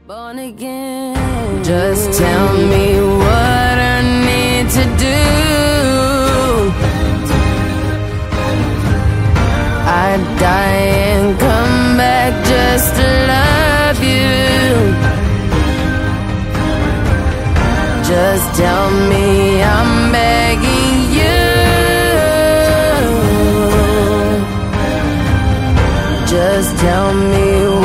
Born again. Just tell me what I need to do. I'd die and come back just to love you. Just tell me, I'm begging you. Just tell me